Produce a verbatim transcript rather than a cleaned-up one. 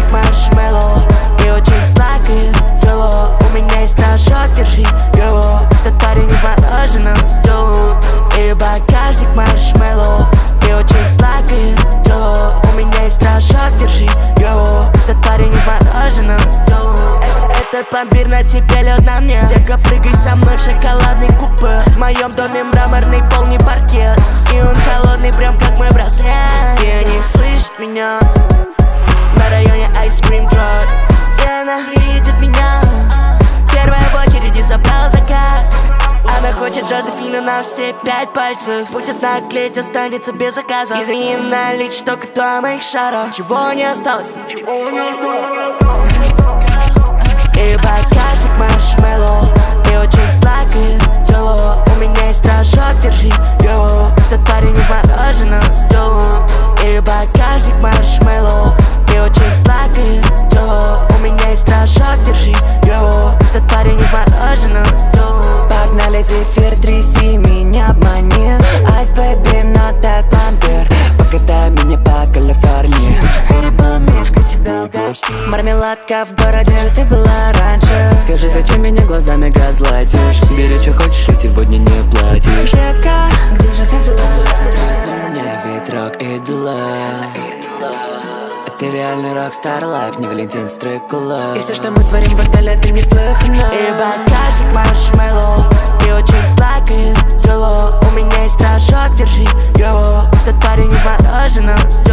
маршмеллоу и очень сладкое тело. У меня есть рожок, держи его. Этот парень из мороженого стула и багажник маршмеллоу и очень сладкое тело. У меня есть рожок, держи его. Этот парень из мороженого стула. Этот пломбир на тебе, лед на мне. Детка, прыгай со мной в шоколадный купе. В моем доме мраморный пол, не паркет, и он холодный, прям как мой браслет. И не слышит меня на районе Ice Cream Truck, и она видит меня. Первая в очереди забрала заказ. Она хочет Джозефина на все пять пальцев. Будет наклеить, останется без заказа. Извини, наличь только два моих шара. Чего не осталось? Ничего не осталось. И багажник маршмеллоу и очень сладкое тело. У меня есть рожок, держи его. Этот парень из мороженого стула и багажник маршмеллоу и очень сладкое тело. У меня есть рожок, держи его. Этот парень из мороженого стула. Погнали, зефир, тряси меня, обмани. Айс, бэйби, но так пломбир. Покатай меня по Калифорнии. Помешка тебя угостить. Мармеладка в городе, ты была раньше. Скажи, зачем меня глазами газлайтишь? Бери, что хочешь, и сегодня не платишь. Детка, где же ты была? Смотрит на меня ветрок и дула. Ты реальный рок-стар лайф, не Валентин Стрыкало. И все, что мы творим в отеле, ты не слыхано. И багажник маршмеллоу и очень сладкое тело. У меня есть рожок, держи его. Этот парень из мороженого.